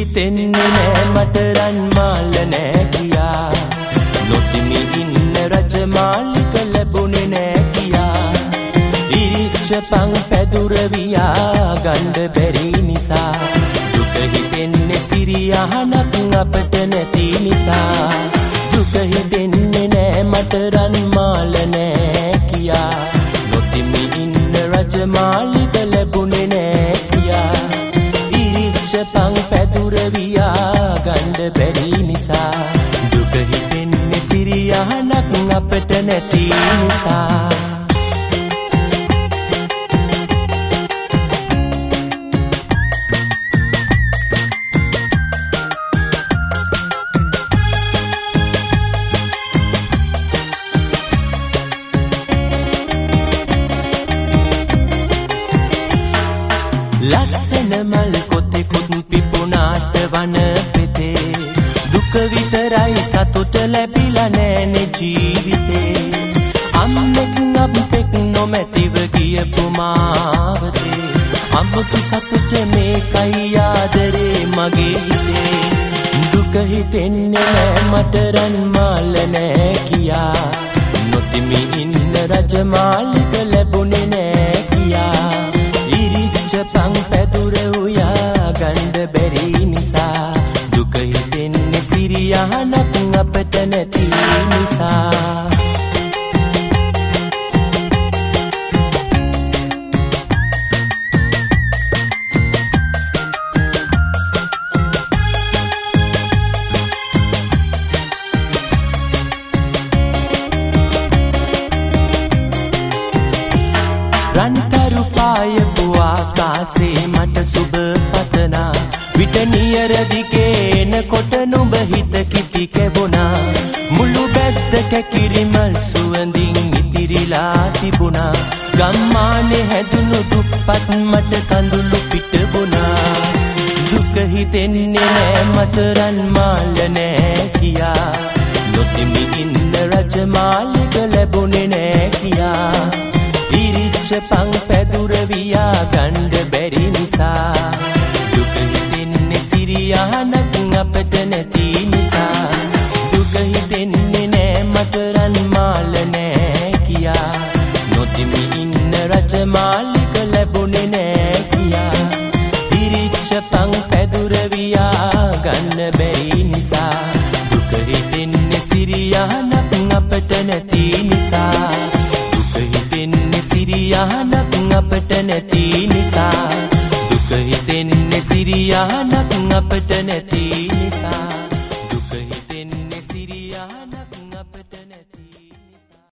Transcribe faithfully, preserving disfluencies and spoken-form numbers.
හිතෙන්නේ නෑ මට රන් මාල නෑ කියා නොතිමි ඉන්න රජමාලික ලැබුණේ නෑ කියා ඉරිච්ච පං පැදුර වියා ගණ්ඩ බැරි නිසා දුක හිතෙන්නේ සිරියහනක් අපට නැති නිසා දුක හිතෙන්නේ නෑ මට රන් මාල නෑ කියා නොතිමි ඉන්න රජමාලික ලැබුණේ නෑ කියා පං පැදුර වියා ගණ්ඩ බැරි නිසා දුක හිතෙන්නේ සිරියහනක් අපට නැති නිසා ලස්සන මල් කොතෙකුත් පිපුණාට වන පෙතේ දුක විතරයි සතුට ලැබිලා නෑනේ ජීවිතේ අම්මෙක් අපෙක් නොමැතිව ගියපු මාවතේ අම්මක සතුට මේකයි ආදරේ මගේ හිතේ දුක හිතෙන්නේ නෑ මට රන් මාල නෑ කියා නොතිමි ඉන්න රජමාලික ලැබුණේ නෑ කියා පං පැදුර උයා ගණ්ඩ බැරි නිසා දුක හිතෙන්නේ සිරියහනක් අපට නැති නිසා රන්තරු පායපු ආකාසේ මට සුබ පතනා විට නියර දිගේන කොට නුඹ හිත කිති කැවුණා මුළු බැද්ද කැකිරිමල් සුවඳින් ඉතිරිලා තිබුණා ගම්මානේ හැදුණු දුප්පත් මට කඳුළු පිටබුණා දුක හිතෙන්නේ නෑ මට රන් මාල නෑ කියා නොතිමි ඉන්න රජමාලික ලැබුණේ නෑ කියා ඉරිච්ච පං පැදුර වියා ගණ්ඩ බැරි නිසා දුක හිතෙන්නේ සිරියහනක් අපට නැති නිසා දුක හිතෙන්නේ නෑ මට රන් මාල නෑ කියා නොතිමි ඉන්න රජමාලික ලැබුණේ නෑ කියා ඉරිච්ච පං පැදුර වියා ගන්න බැරි නිසා දුක හිතෙන්නේ සිරියහනක් අපට නැති නිසා හිතෙන්නේ සිරියහනක් අපට නැති නිසා දුක හිතෙන්නේ සිරියහනක් අපට නැති නිසා